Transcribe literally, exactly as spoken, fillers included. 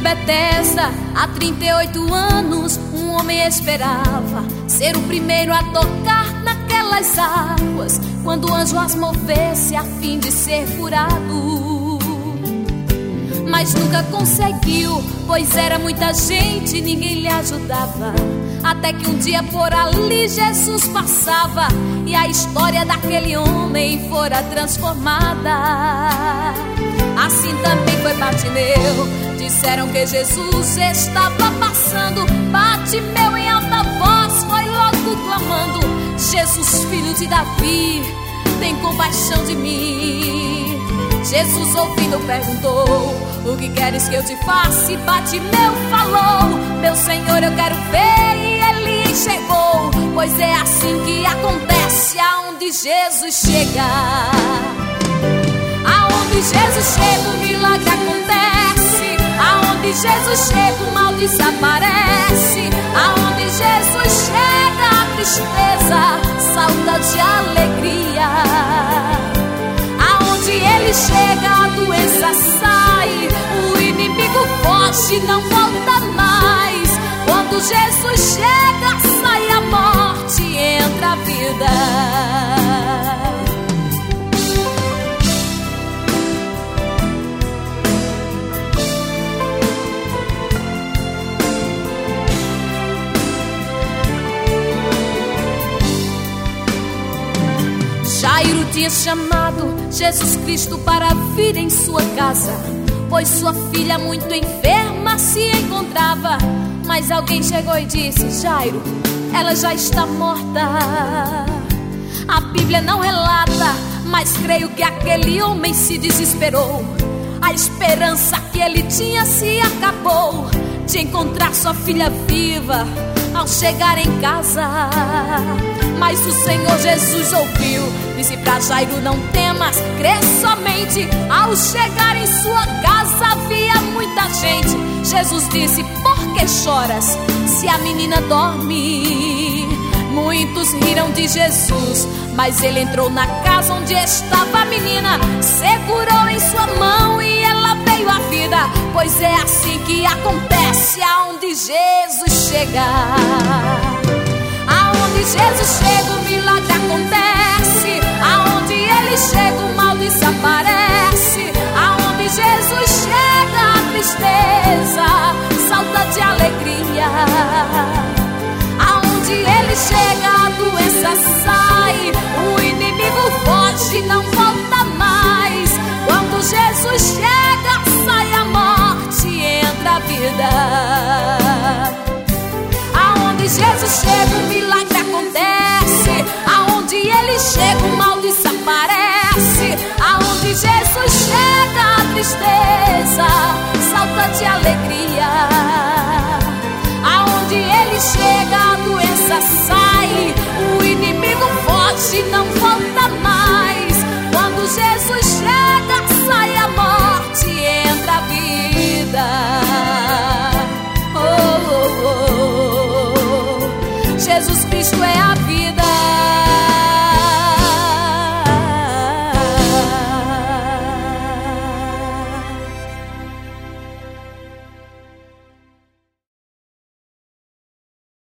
Betesda, há trinta e oito anos, um homem esperava ser o primeiro a tocar naquelas águas, quando o anjo as movesse a fim de ser curado. Mas nunca conseguiu, pois era muita gente, ninguém lhe ajudava. Até que um dia por ali Jesus passava, e a história daquele homem fora transformada. Assim também foi Bartimeu. Disseram que Jesus estava passando. Bartimeu em alta voz foi logo clamando: Jesus, filho de Davi, tem compaixão de mim. Jesus, ouvindo, perguntou: o que queres que eu te faça? E Bartimeu falou: meu Senhor, eu quero ver. E ele enxergou. Pois é assim que acontece aonde Jesus chega. Aonde Jesus chega, o milagre acontece. Aonde Jesus chega, o mal desaparece. Aonde Jesus chega, a tristeza salta de alegria. Aonde ele chega, a doença sai. O inimigo foge, não volta mais. Quando Jesus chega, sai a morte, entra a vida. Jairo tinha chamado Jesus Cristo para vir em sua casa, pois sua filha muito enferma se encontrava. Mas alguém chegou e disse: Jairo, ela já está morta. A Bíblia não relata, mas creio que aquele homem se desesperou. A esperança que ele tinha se acabou de encontrar sua filha viva ao chegar em casa. Mas o Senhor Jesus ouviu, disse pra Jairo: não temas, crê somente. Ao chegar em sua casa havia muita gente. Jesus disse: por que choras, se a menina dorme? Muitos riram de Jesus, mas ele entrou na casa onde estava a menina, segurou em sua mão e ela veio à vida. Pois é assim que acontece aonde Jesus chega. Aonde Jesus chega, o milagre acontece. Aonde ele chega, o mal desaparece. Aonde Jesus chega, a tristeza salta de alegria. Aonde ele chega, a doença sai. O inimigo foge, não volta mais. Quando Jesus chega, sai a morte, entra a vida. Aonde Jesus chega, o milagre acontece. Aonde ele chega, o mal desaparece. Aonde Jesus chega, a tristeza salta de alegria. Aonde ele chega, a doença sai. O inimigo foge, não volta mais. Quando Jesus chega, sai a morte, entra a vida. Oh, oh, oh. Jesus Cristo é a vida.